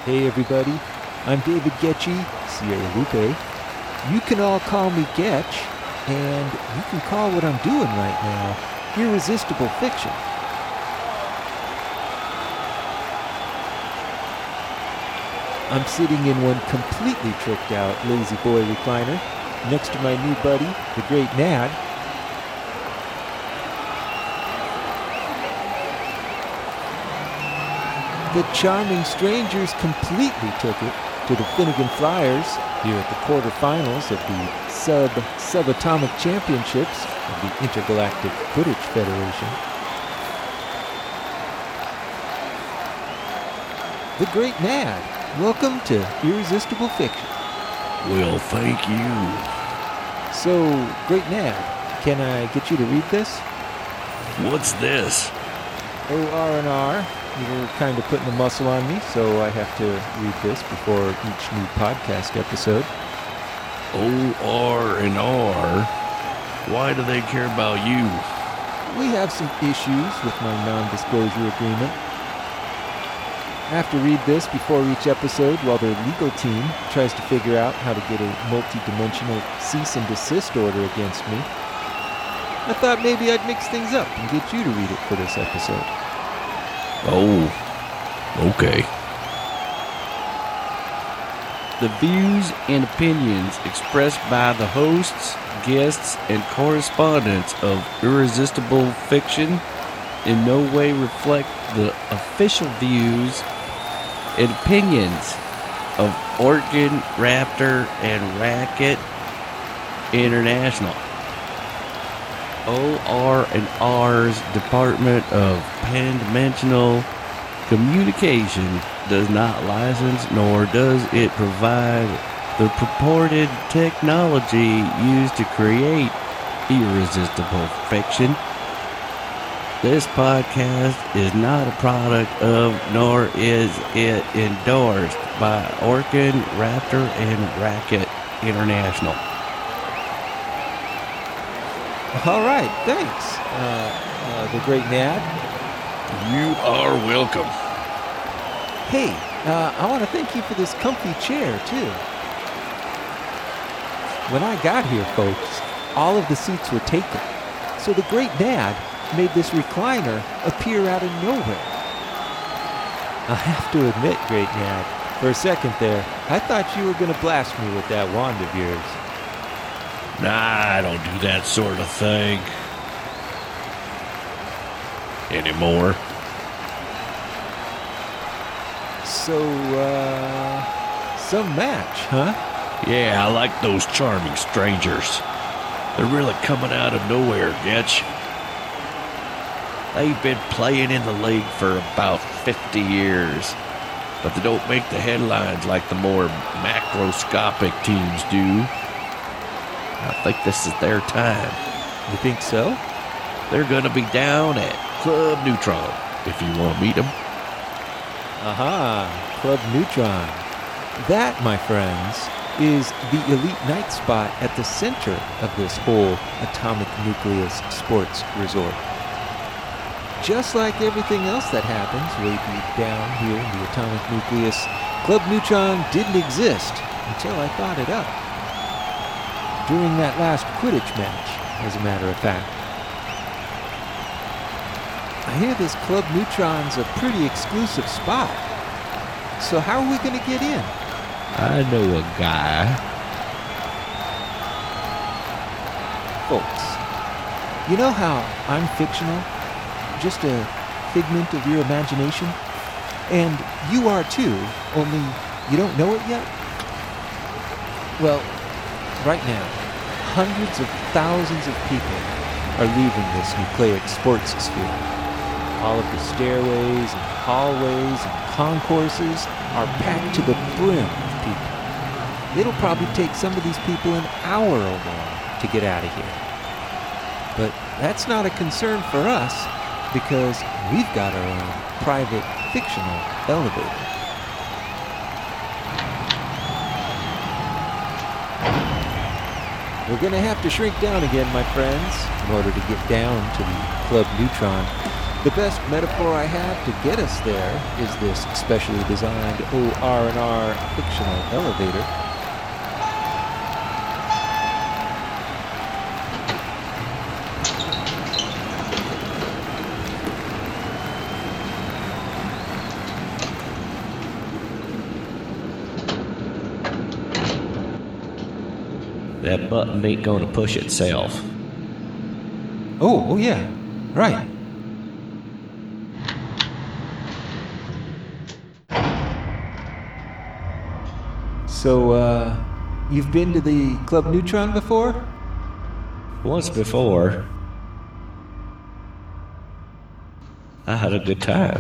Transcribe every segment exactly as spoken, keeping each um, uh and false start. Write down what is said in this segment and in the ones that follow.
Hey everybody, I'm David Getchy, Sierra Lupe. You can all call me Getch, and you can call what I'm doing right now irresistible fiction. I'm sitting in one completely tricked out lazy boy recliner next to my new buddy, the Great Nad. The charming strangers completely took it to the Finnegan Flyers here at the quarterfinals of the sub subatomic championships of the Intergalactic Quidditch Federation. The Great Nad, welcome to Irresistible Fiction. Well, thank you. So, Great Nad, can I get you to read this? What's this? O R and R. You're kind of putting the muscle on me, so I have to read this before each new podcast episode. O R and R? Why do they care about you? We have some issues with my non-disclosure agreement. I have to read this before each episode while their legal team tries to figure out how to get a multi-dimensional cease and desist order against me. I thought maybe I'd mix things up and get you to read it for this episode. Oh, okay. The views and opinions expressed by the hosts, guests, and correspondents of Irresistible Fiction in no way reflect the official views and opinions of Orkin, Raptor, and Racket International. O R and R's Department of Pan-Dimensional Communication does not license nor does it provide the purported technology used to create Irresistible Fiction. This podcast is not a product of nor is it endorsed by Orkin, Raptor, and Racket International. All right, thanks, uh, uh, the Great Nad. You are welcome. Hey, uh, I want to thank you for this comfy chair, too. When I got here, folks, all of the seats were taken, so the Great Nad made this recliner appear out of nowhere. I have to admit, Great Nad, for a second there, I thought you were going to blast me with that wand of yours. Nah, I don't do that sort of thing. Anymore. So, uh, some match, huh? Yeah, I like those charming strangers. They're really coming out of nowhere, Getch. They've been playing in the league for about fifty years, but they don't make the headlines like the more macroscopic teams do. I think this is their time. You think so? They're gonna be down at Club Neutron, if you want to meet them. Aha, Club Neutron. That, my friends, is the elite night spot at the center of this whole Atomic Nucleus Sports Resort. Just like everything else that happens way deep down here in the Atomic Nucleus, Club Neutron didn't exist until I thought it up. During that last Quidditch match, as a matter of fact. I hear this Club Neutron's a pretty exclusive spot. So how are we going to get in? I know a guy. Folks, you know how I'm fictional? Just a figment of your imagination? And you are too, only you don't know it yet? Well, right now, hundreds of thousands of people are leaving this nucleic sports sphere. All of the stairways and hallways and concourses are packed to the brim with people. It'll probably take some of these people an hour or more to get out of here. But that's not a concern for us because we've got our own private fictional elevator. We're going to have to shrink down again, my friends, in order to get down to the Club Neutron. The best metaphor I have to get us there is this specially designed O R and R fictional elevator. That button ain't gonna push itself. Oh, oh yeah, right. So, uh, you've been to the Club Neutron before? Once before, I had a good time.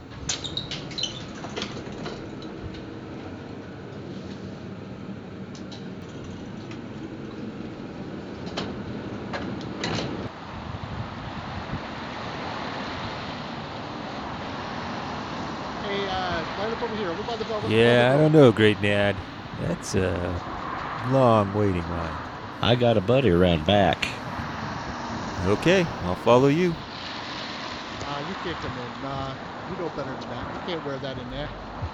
Hey, uh, line up over here. Over by the bell. Yeah, I don't know, Great Nad. That's a long waiting line. I got a buddy around back. Okay, I'll follow you. Uh, you can't come in. Nah, you know better than that. You can't wear that in there.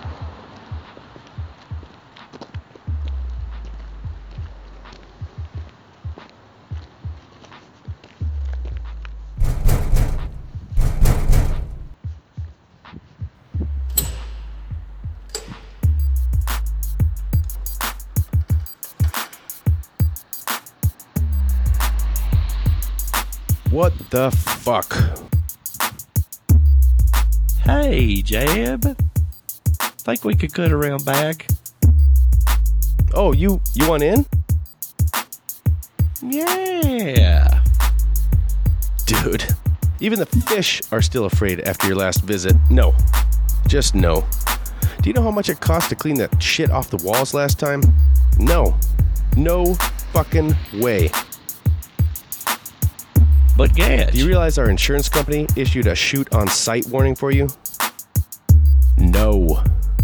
What the fuck? Hey, Jab. Think we could cut around back? Oh, you you want in? Yeah. Dude, even the fish are still afraid after your last visit. No. Just no. Do you know how much it cost to clean that shit off the walls last time? No. No fucking way. But Gatch, Do you realize our insurance company issued a shoot on sight warning for you? No.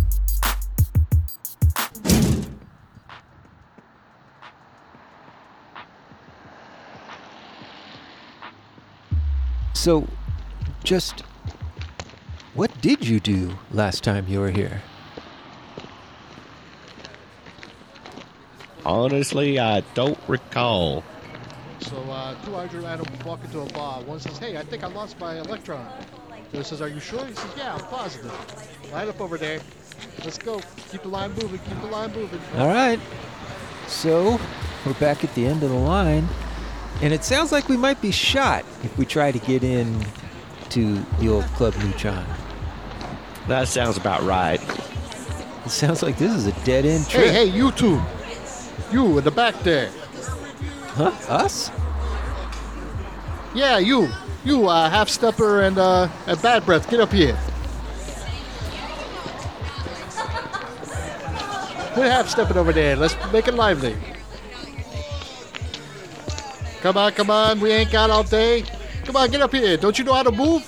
So, just what did you do last time you were here? honestly, I don't recall. So uh, two Andrew Adam walk into a bar. One says, "Hey, I think I lost my electron." The other says, "Are you sure?" He says, "Yeah, I'm positive." Line up over there. Let's go. Keep the line moving. Keep the line moving. All right. So, we're back at the end of the line, and it sounds like we might be shot if we try to get in to the old Club Neutron. That sounds about right. It sounds like this is a dead-end Hey, trip. hey, you two. You in the back there. Huh? Us? Yeah, you. You, uh, half-stepper and, uh, and bad breath. Get up here. Quit half-stepping over there. Let's make it lively. Come on, come on. We ain't got all day. Come on, get up here. Don't you know how to move?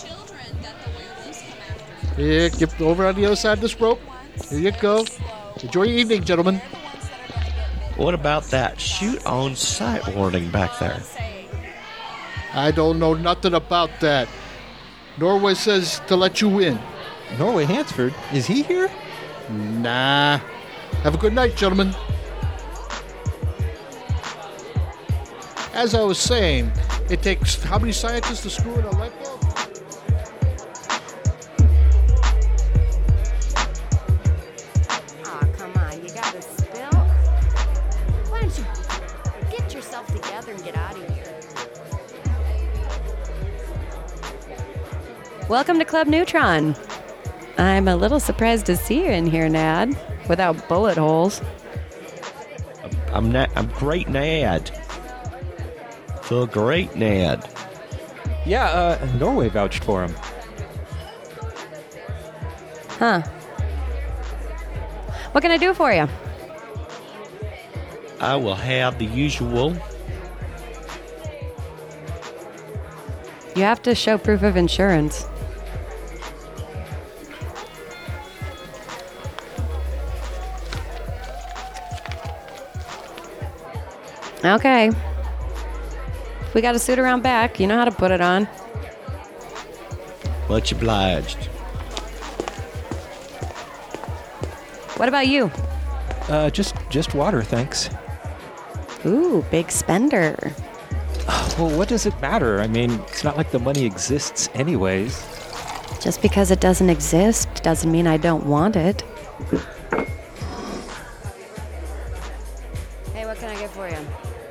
Here, get over on the other side of this rope. Here you go. Enjoy your evening, gentlemen. What about that shoot on sight warning back there? I don't know nothing about that. Norway says to let you in. Norway Hansford? Is he here? Nah. Have a good night, gentlemen. As I was saying, it takes how many scientists to screw in a light bulb? Aw, come on, you got a spill? Why don't you get yourself together and get out of here? Welcome to Club Neutron. I'm a little surprised to see you in here, Nad, without bullet holes. I'm na- I'm great Nad. The great Nad. Yeah, uh, Norway vouched for him. Huh. What can I do for you? I will have the usual. You have to show proof of insurance. Okay. If we got a suit around back, you know how to put it on. Much obliged. What about you? Uh, just just water, thanks. Ooh, big spender. Well, what does it matter? I mean, it's not like the money exists anyways. Just because it doesn't exist doesn't mean I don't want it. Hey, what can I get for you?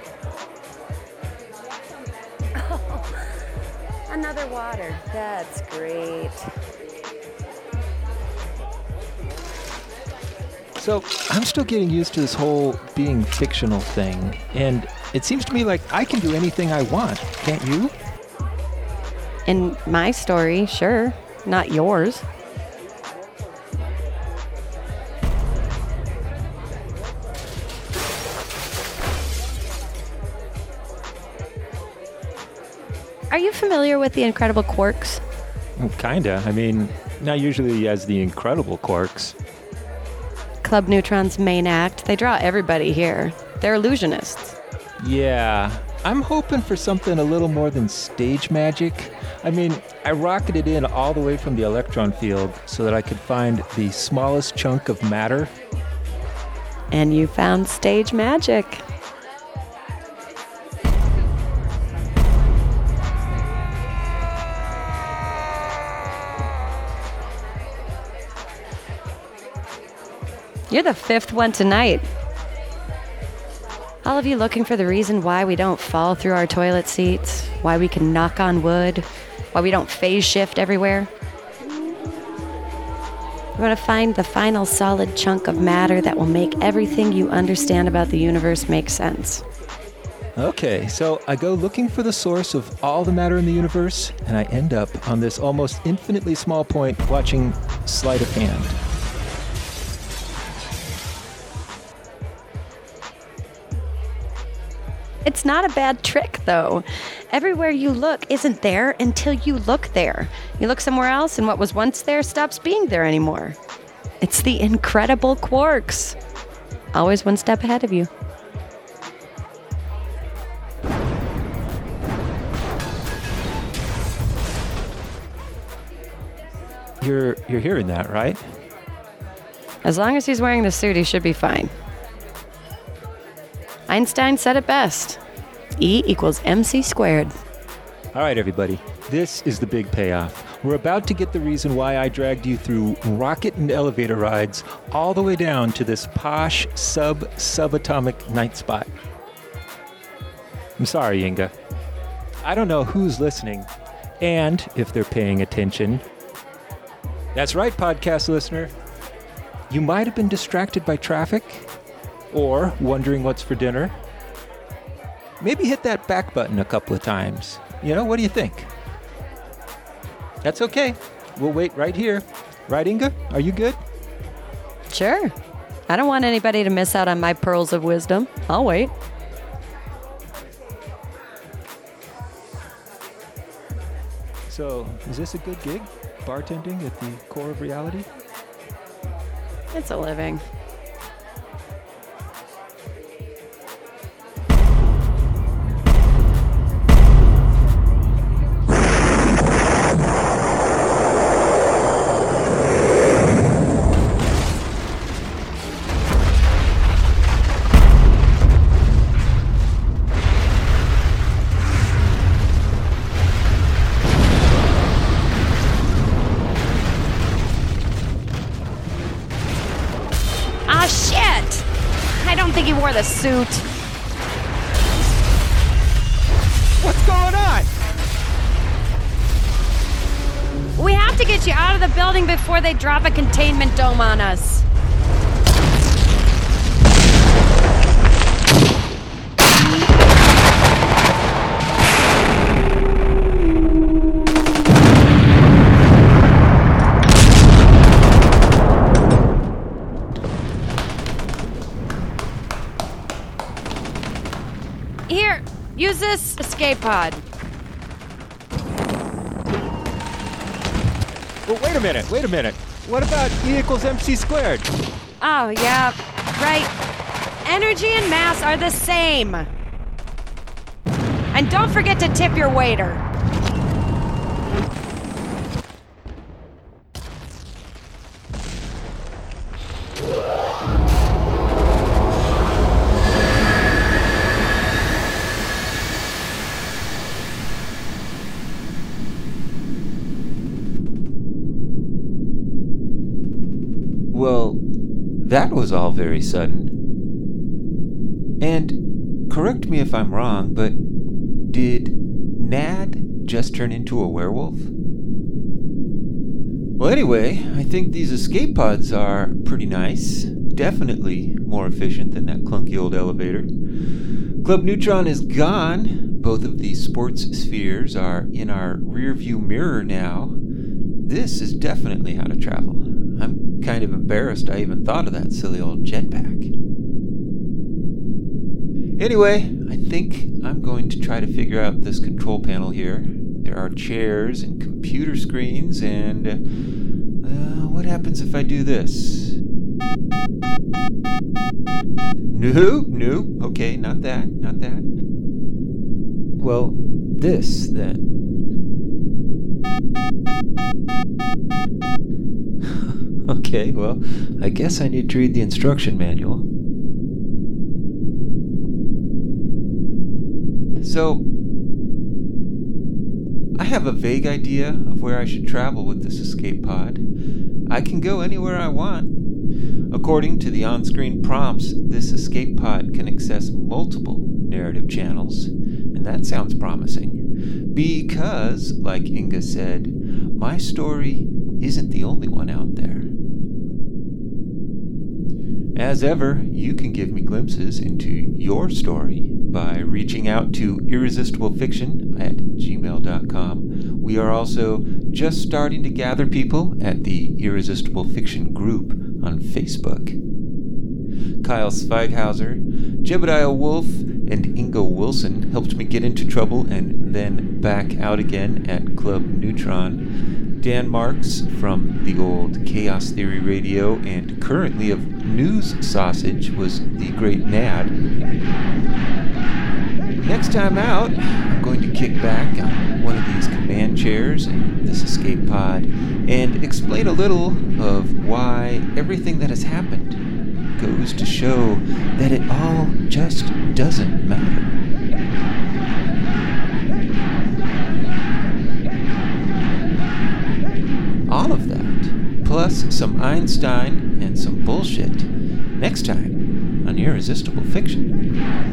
Another water. That's great. So, I'm still getting used to this whole being fictional thing, and it seems to me like I can do anything I want, can't you? In my story, sure. Not yours. Are you familiar with the Incredible Quarks? Kinda. I mean, not usually as the Incredible Quarks. Club Neutron's main act. They draw everybody here. They're illusionists. Yeah, I'm hoping for something a little more than stage magic. I mean, I rocketed in all the way from the electron field so that I could find the smallest chunk of matter. And you found stage magic. You're the fifth one tonight. All of you looking for the reason why we don't fall through our toilet seats, why we can knock on wood, why we don't phase shift everywhere. We're going to find the final solid chunk of matter that will make everything you understand about the universe make sense. Okay, so I go looking for the source of all the matter in the universe, and I end up on this almost infinitely small point watching sleight of hand. It's not a bad trick, though. Everywhere you look isn't there until you look there. You look somewhere else, and what was once there stops being there anymore. It's the Incredible Quarks. Always one step ahead of you. You're you're hearing that, right? As long as he's wearing the suit, he should be fine. Einstein said it best. E equals mc squared. All right, everybody. This is the big payoff. We're about to get the reason why I dragged you through rocket and elevator rides all the way down to this posh sub-subatomic night spot. I'm sorry, Inga. I don't know who's listening and if they're paying attention. That's right, podcast listener. You might have been distracted by traffic or wondering what's for dinner. Maybe hit that back button a couple of times. You know, what do you think? That's okay. We'll wait right here. Right, Inga? Are you good? Sure. I don't want anybody to miss out on my pearls of wisdom. I'll wait. So, is this a good gig? Bartending at the core of reality? It's a living. Ah, shit! I don't think he wore the suit. What's going on? We have to get you out of the building before they drop a containment dome on us. Here, use this escape pod. Well, wait a minute, wait a minute. What about E equals mc squared? Oh, yeah, right. Energy and mass are the same. And don't forget to tip your waiter. that was all very sudden. And correct me if I'm wrong, but did Nad just turn into a werewolf? Well, anyway, I think these escape pods are pretty nice. Definitely more efficient than that clunky old elevator. Club Neutron is gone. Both of these sports spheres are in our rear view mirror now. This is definitely how to travel. I'm kind of embarrassed I even thought of that silly old jetpack. Anyway, I think I'm going to try to figure out this control panel here. There are chairs and computer screens, and uh, what happens if I do this? No, no, okay, not that, not that. Well, this then. Okay, well, I guess I need to read the instruction manual. So, I have a vague idea of where I should travel with this escape pod. I can go anywhere I want. According to the on-screen prompts, this escape pod can access multiple narrative channels, and that sounds promising. Because, like Inga said, my story isn't the only one out there. As ever, you can give me glimpses into your story by reaching out to irresistible fiction at gmail dot com. We are also just starting to gather people at the Irresistible Fiction group on Facebook. Kyle Zweighauser, Jebediah Wolf, and Ingo Wilson helped me get into trouble and then back out again at Club Neutron. Dan Marks from the old Chaos Theory Radio and currently of News Sausage was the great Nad. Next time out, I'm going to kick back on one of these command chairs in this escape pod and explain a little of why everything that has happened goes to show that it all just doesn't matter. All of that, plus some Einstein and some bullshit, next time on Irresistible Fiction.